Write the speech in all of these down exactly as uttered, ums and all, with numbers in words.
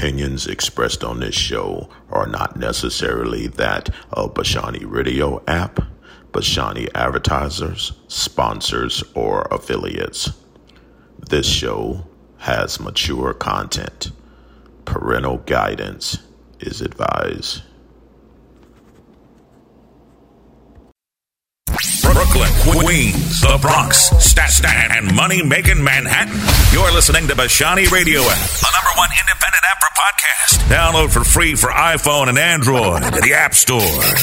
opinions expressed on this show are not necessarily that of Bashani Radio app, Bashani advertisers, sponsors, or affiliates. This show has mature content. Parental guidance is advised. Brooklyn, Queens, the Bronx, Staten, and money-making Manhattan. You're listening to Bashani Radio app, the number one independent app for podcasts. Download for free for iPhone and Android at the App Store.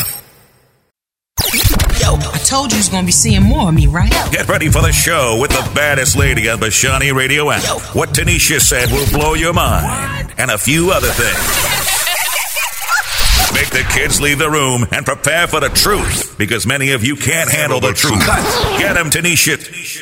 Yo, I told you you was going to be seeing more of me, right? Get ready for the show with the baddest lady on Bashani Radio app. Yo. What Tanisha said will blow your mind, what? And a few other things. Make the kids leave the room and prepare for the truth, because many of you can't handle the truth. Get them, Tanisha.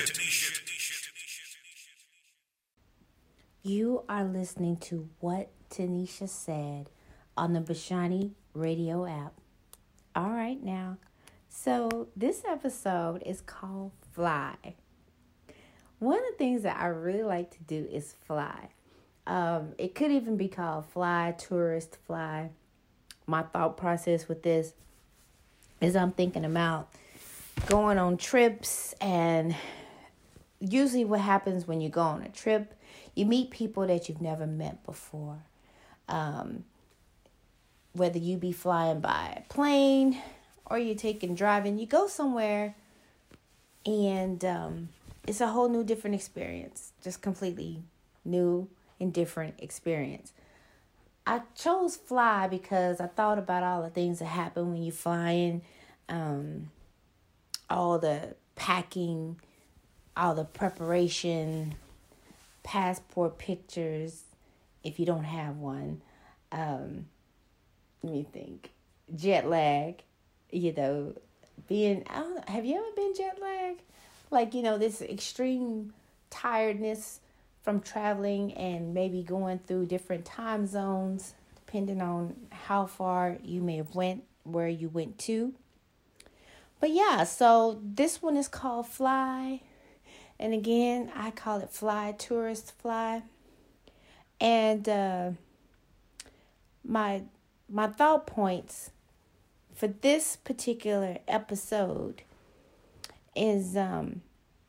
You are listening to What Tanisha Said on the Bashani Radio app. All right, now. So this episode is called Fly. One of the things that I really like to do is fly. Um, it could even be called fly, tourist, fly. My thought process with this is I'm thinking about going on trips, and usually what happens when you go on a trip, you meet people that you've never met before. Um, whether you be flying by a plane or you're taking driving, you go somewhere and um, it's a whole new different experience, just completely new and different experience. I chose fly because I thought about all the things that happen when you're flying, um, all the packing, all the preparation, passport pictures, if you don't have one. Um, let me think. Jet lag, you know, being, I don't know, have you ever been jet lagged? Like, you know, this extreme tiredness from traveling and maybe going through different time zones, depending on how far you may have went, where you went to. But yeah, so this one is called Fly. And again, I call it Fly, Tourist Fly. And uh, my my thought points for this particular episode is um.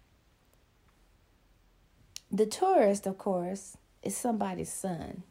The tourist, of course, is somebody's son.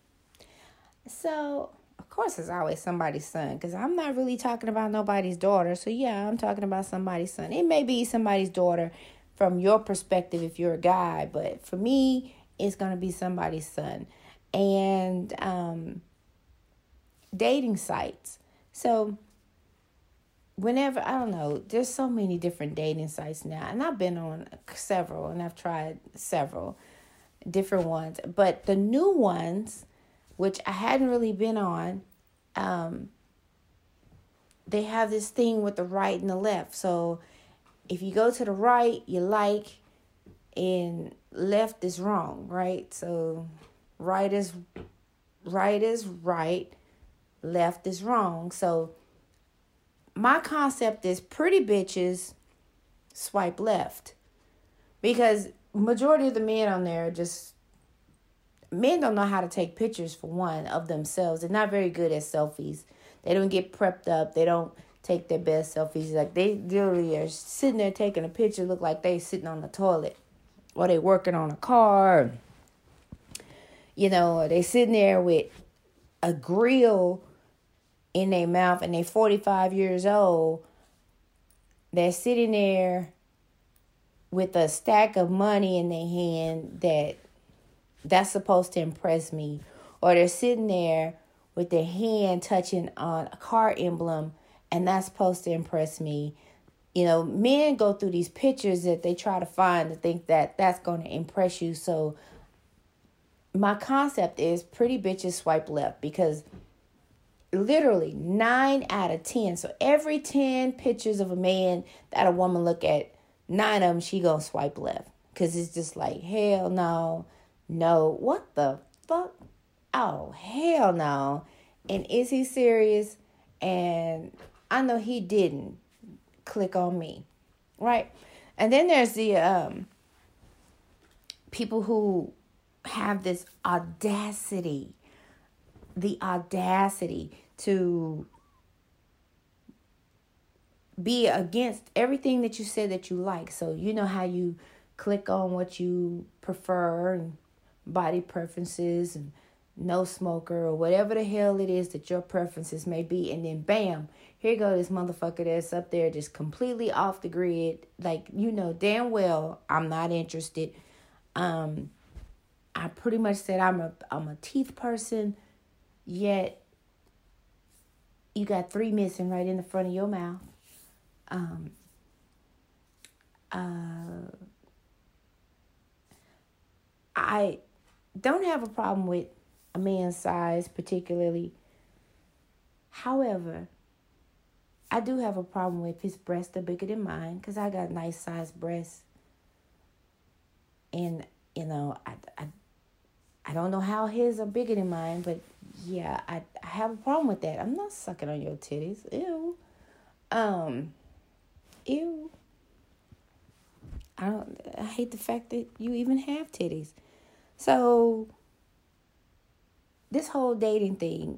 So, of course, it's always somebody's son, because I'm not really talking about nobody's daughter. So, yeah, I'm talking about somebody's son. It may be somebody's daughter from your perspective if you're a guy, but for me, it's going to be somebody's son. And um, dating sites. So, whenever, I don't know, there's so many different dating sites now. And I've been on several, and I've tried several different ones. But the new ones, which I hadn't really been on, um, they have this thing with the right and the left. So if you go to the right, you like, and left is wrong, right? So right is right is right, left is wrong. So my concept is pretty bitches swipe left, because majority of the men on there just, men don't know how to take pictures, for one, of themselves. They're not very good at selfies. They don't get prepped up. They don't take their best selfies. Like, they literally are sitting there taking a picture, look like they sitting on the toilet, or they working on a car, you know, or they sitting there with a grill in their mouth, and they forty-five years old. They're sitting there with a stack of money in their hand that that's supposed to impress me. Or they're sitting there with their hand touching on a car emblem, and that's supposed to impress me. You know, men go through these pictures that they try to find to think that that's going to impress you. So my concept is pretty bitches swipe left, because literally nine out of ten. So every ten pictures of a man that a woman look at, nine of them she gonna swipe left, because it's just like, hell no, no, what the fuck? Oh, hell no. And is he serious? And I know he didn't click on me, right? And then there's the um people who have this audacity the audacity to be against everything that you said that you like. So you know how you click on what you prefer and body preferences and no smoker or whatever the hell it is that your preferences may be. And then bam, here go this motherfucker that's up there just completely off the grid. Like, you know damn well I'm not interested. Um, I pretty much said I'm a I'm a teeth person, yet you got three missing right in the front of your mouth. Um, uh, I don't have a problem with a man's size particularly. However, I do have a problem with his breasts are bigger than mine because I got nice sized breasts. And, you know, I, I, I don't know how his are bigger than mine, but yeah, I, I have a problem with that. I'm not sucking on your titties. Ew. Um, ew. I don't, I hate the fact that you even have titties. So, this whole dating thing,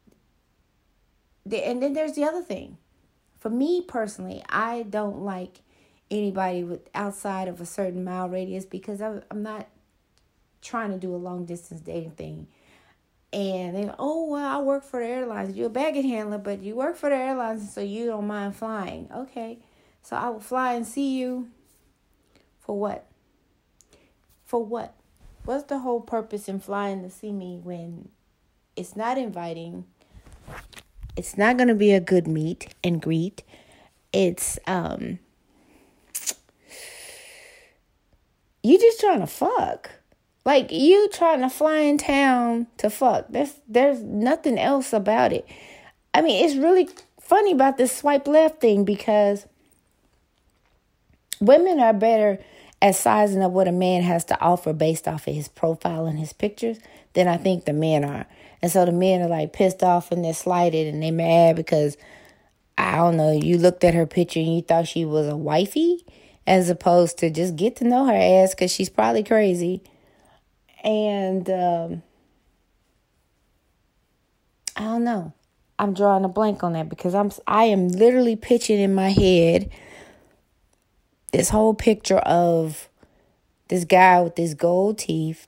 and then there's the other thing. For me personally, I don't like anybody with outside of a certain mile radius because I'm not trying to do a long distance dating thing. And they, oh, well, I work for the airlines. You're a baggage handler, but you work for the airlines, so you don't mind flying. Okay, so I will fly and see you. For what? For what? What's the whole purpose in flying to see me when it's not inviting? It's not going to be a good meet and greet. It's, um, you just trying to fuck. Like, you trying to fly in town to fuck. There's, there's nothing else about it. I mean, it's really funny about this swipe left thing because women are better at sizing up what a man has to offer based off of his profile and his pictures than I think the men are. And so the men are like pissed off and they're slighted and they're mad because, I don't know, you looked at her picture and you thought she was a wifey as opposed to just get to know her ass because she's probably crazy. And um, I don't know. I'm drawing a blank on that because I'm I am literally picturing in my head this whole picture of this guy with his gold teeth.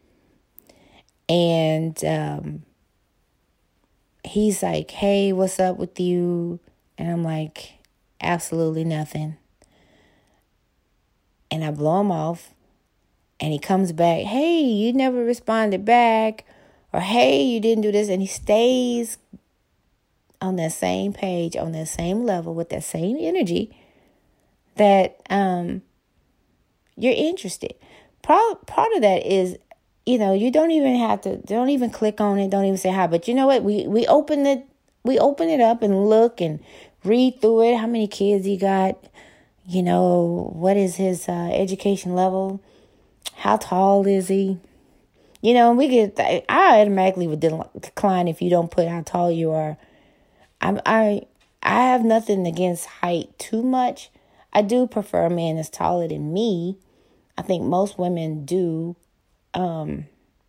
And um, he's like, hey, what's up with you? And I'm like, absolutely nothing. And I blow him off. And he comes back, hey, you never responded back. Or, hey, you didn't do this. And he stays on that same page, on that same level, with that same energy that um, you're interested. Part, part of that is, you know, you don't even have to, don't even click on it. Don't even say hi. But you know what? We we open it, we open it up and look and read through it. How many kids he got? You know, what is his uh, education level? How tall is he? You know, we get, I automatically would decline if you don't put how tall you are. I I I have nothing against height too much. I do prefer a man that's taller than me. I think most women do. Um,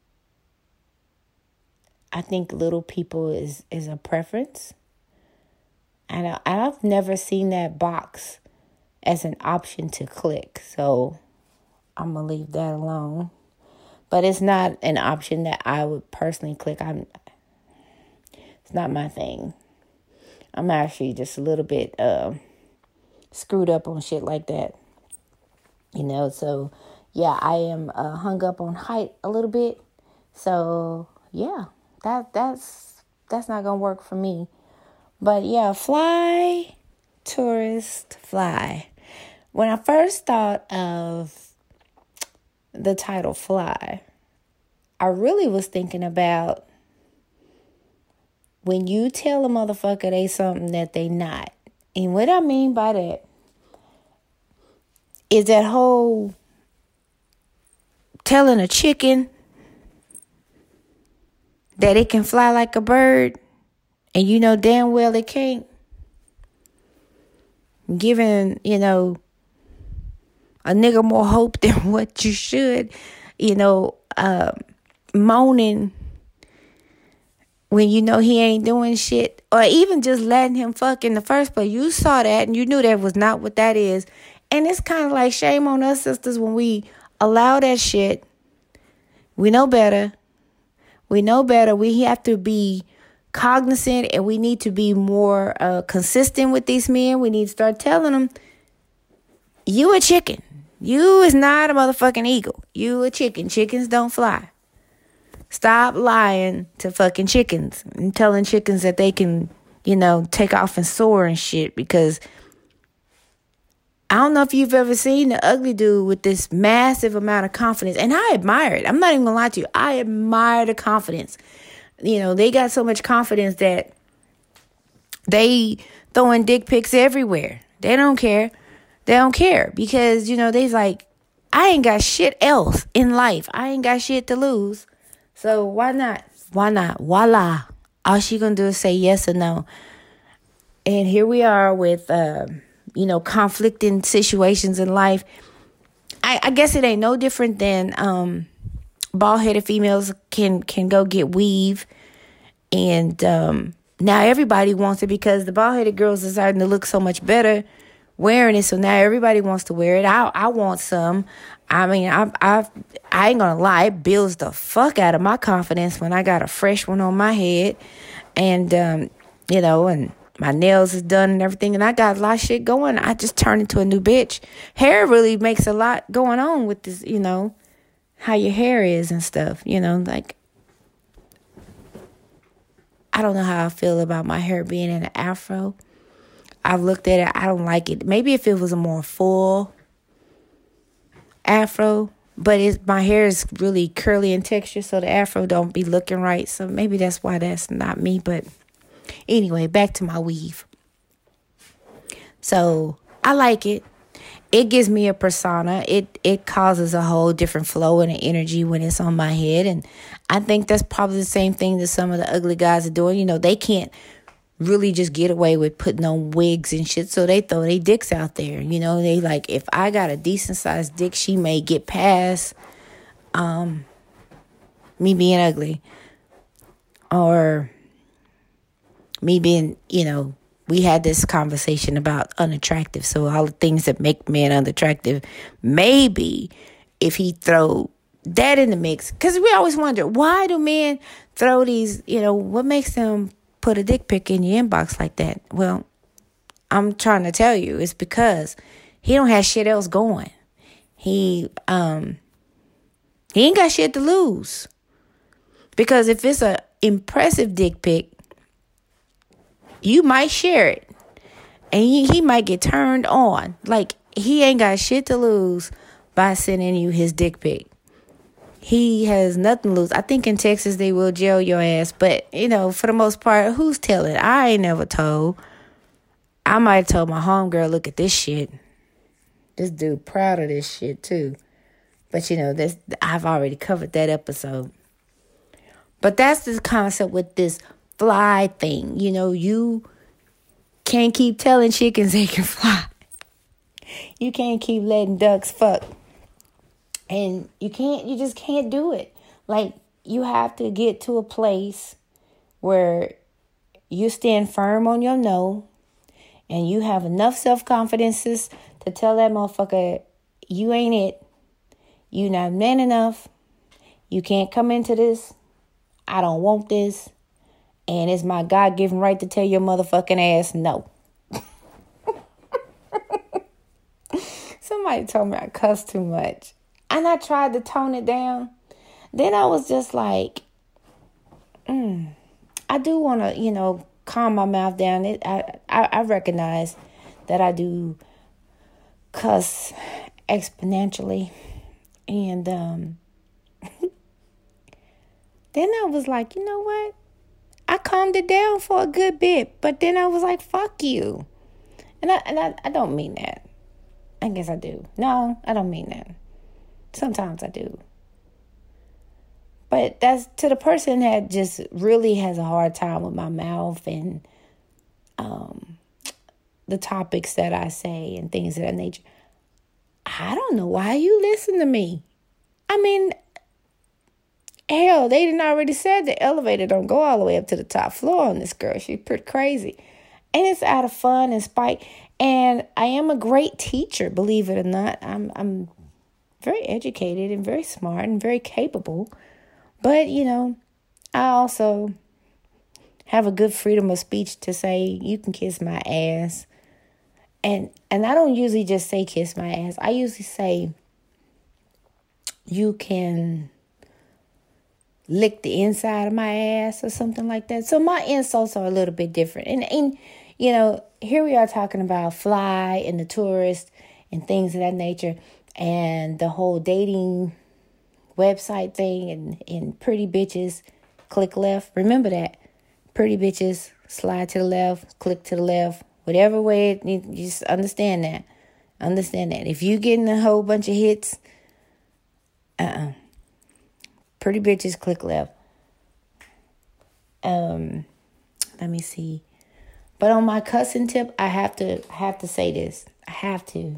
I think little people is, is a preference. And I, I've never seen that box as an option to click. So I'm going to leave that alone. But it's not an option that I would personally click. I'm. It's not my thing. I'm actually just a little bit uh, screwed up on shit like that. You know, so yeah, I am uh, hung up on height a little bit. So yeah, that that's that's not gonna work for me. But yeah, fly, tourist, fly. When I first thought of the title Fly, I really was thinking about when you tell a motherfucker they something that they not. And what I mean by that is that whole telling a chicken that it can fly like a bird and you know damn well it can't. Giving, you know, a nigga more hope than what you should. You know, uh, moaning when you know he ain't doing shit, or even just letting him fuck in the first place. You saw that and you knew that was not what that is. And it's kind of like shame on us sisters when we allow that shit. We know better. We know better. We have to be cognizant, and we need to be more uh, consistent with these men. We need to start telling them, you a chicken. You is not a motherfucking eagle. You a chicken. Chickens don't fly. Stop lying to fucking chickens and telling chickens that they can, you know, take off and soar and shit. Because I don't know if you've ever seen the ugly dude with this massive amount of confidence. And I admire it. I'm not even gonna lie to you. I admire the confidence. You know, they got so much confidence that they throwing dick pics everywhere. They don't care. They don't care because, you know, they's like, I ain't got shit else in life. I ain't got shit to lose. So why not? Why not? Voila. All she gonna do is say yes or no. And here we are with, uh, you know, conflicting situations in life. I, I guess it ain't no different than um, bald-headed females can, can go get weave. And um, now everybody wants it because the bald-headed girls are starting to look so much better wearing it. So now everybody wants to wear it. I I want some. I mean, I I I ain't gonna lie, it builds the fuck out of my confidence when I got a fresh one on my head, and um, you know, and my nails is done and everything, and I got a lot of shit going. I just turned into a new bitch. Hair really makes a lot going on with this, you know, how your hair is and stuff. You know, like I don't know how I feel about my hair being in an afro. I've looked at it. I don't like it. Maybe if it was a more full afro, but it's, my hair is really curly in texture, so the afro don't be looking right. So maybe that's why that's not me. But anyway, back to my weave. So I like it. It gives me a persona. It it causes a whole different flow and an energy when it's on my head. And I think that's probably the same thing that some of the ugly guys are doing. You know, they can't really just get away with putting on wigs and shit, so they throw their dicks out there. You know, they like, if I got a decent sized dick, she may get past um me being ugly, or me being, you know, we had this conversation about unattractive, so all the things that make men unattractive, maybe if he throw that in the mix, because we always wonder, why do men throw these, you know, what makes them put a dick pic in your inbox like that? Well, I'm trying to tell you, it's because he don't have shit else going. He um he ain't got shit to lose. Because if it's a impressive dick pic, you might share it, and he, he might get turned on. Like, he ain't got shit to lose by sending you his dick pic. He has nothing to lose. I think in Texas they will jail your ass. But, you know, for the most part, who's telling? I ain't never told. I might have told my homegirl, look at this shit. This dude proud of this shit, too. But, you know, that's, I've already covered that episode. But that's the concept with this fly thing. You know, you can't keep telling chickens they can fly. You can't keep letting ducks fuck. And you can't, you just can't do it. Like, you have to get to a place where you stand firm on your no, and you have enough self-confidences to tell that motherfucker, you ain't it. You not man enough. You can't come into this. I don't want this. And it's my God-given right to tell your motherfucking ass no. Somebody told me I cuss too much. And I tried to tone it down. Then I was just like, mm, I do want to, you know, calm my mouth down. It, I, I, I recognize that I do cuss exponentially. And um, then I was like, you know what? I calmed it down for a good bit. But then I was like, fuck you. And I, and I, I don't mean that. I guess I do. No, I don't mean that. Sometimes I do. But that's to the person that just really has a hard time with my mouth and um, the topics that I say and things of that nature. I don't know why you listen to me. I mean, Hell, they didn't already said the elevator don't go all the way up to the top floor on this girl. She's pretty crazy. And it's out of fun and spite. And I am a great teacher, believe it or not. I'm I'm very educated and very smart and very capable. But, you know, I also have a good freedom of speech to say, you can kiss my ass. And and I don't usually just say kiss my ass. I usually say, you can lick the inside of my ass or something like that. So my insults are a little bit different. And, and you know, here we are talking about Fly and the tourist and things of that nature and the whole dating website thing and, and pretty bitches click left. Remember that. Pretty bitches slide to the left, click to the left, whatever way it needs. You just understand that. Understand that. If you getting a whole bunch of hits, uh-uh. Pretty bitches click left. Um, let me see. But on my cussing tip, I have to have to say this. I have to.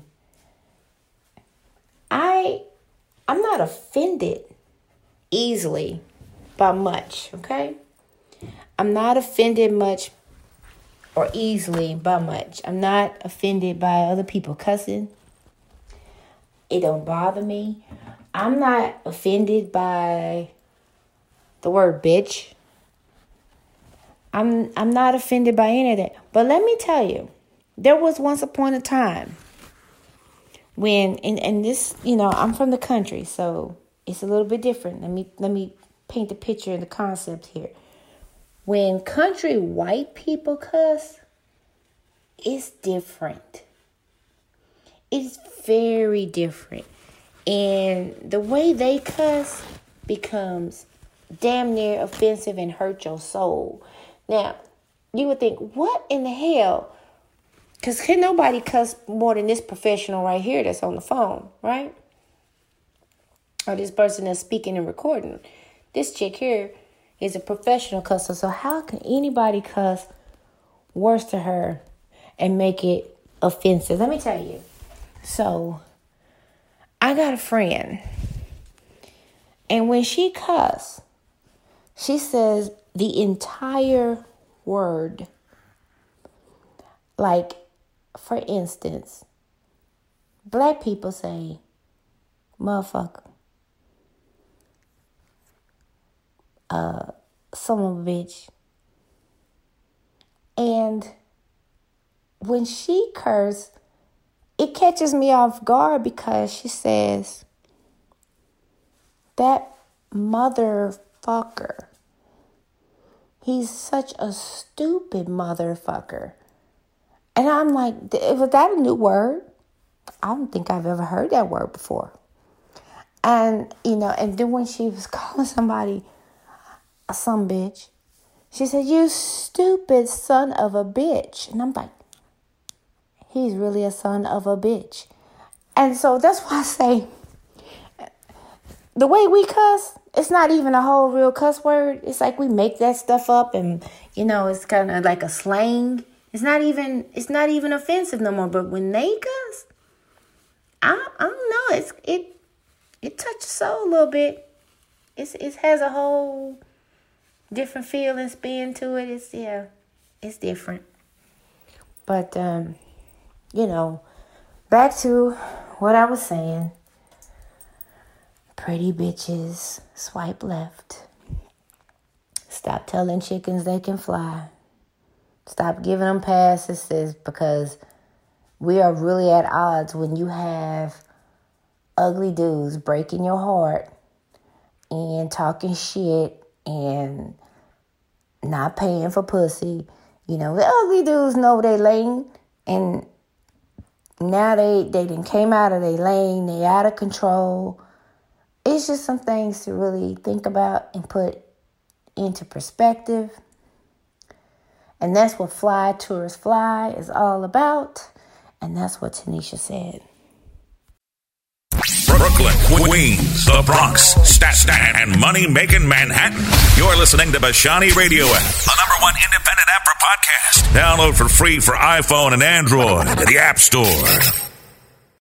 I I'm not offended easily by much, okay? I'm not offended much or easily by much. I'm not offended by other people cussing. It don't bother me. I'm not offended by the word bitch. I'm I'm not offended by any of that. But let me tell you, there was once upon a time when, and, and this, you know, I'm from the country, so it's a little bit different. Let me let me paint the picture and the concept here. When country white people cuss, it's different. It's very different. And the way they cuss becomes damn near offensive and hurt your soul. Now, you would think, what in the hell? Because can nobody cuss more than this professional right here that's on the phone, right? Or this person that's speaking and recording. This chick here is a professional cusser. So how can anybody cuss worse to her and make it offensive? Let me tell you. So I got a friend, and when she cuss, she says the entire word. Like, for instance, black people say, motherfucker, uh, son of a bitch. And when she curses, it catches me off guard because she says, that motherfucker. He's such a stupid motherfucker. And I'm like, was that a new word? I don't think I've ever heard that word before. And, you know, and then when she was calling somebody a son bitch, she said, you stupid son of a bitch. And I'm like, he's really a son of a bitch. And so that's why I say, the way we cuss, it's not even a whole real cuss word. It's like we make that stuff up and, you know, it's kind of like a slang. It's not even, it's not even offensive no more. But when they cuss, I, I don't know. It's, it, it touches the soul a little bit. It's, it has a whole different feel and spin to it. It's, yeah, it's different. But, um, you know, back to what I was saying. Pretty bitches, swipe left. Stop telling chickens they can fly. Stop giving them passes because we are really at odds when you have ugly dudes breaking your heart and talking shit and not paying for pussy. You know, the ugly dudes know they lane, and now they, they done came out of their lane. They out of control. It's just some things to really think about and put into perspective. And that's what Fly Tourist Fly is all about. And that's what Tanisha said. Brooklyn, Queens, the Bronx, Staten, and money-making Manhattan. You're listening to Bashani Radio App, the number one independent app for podcasts. Download for free for iPhone and Android at the App Store.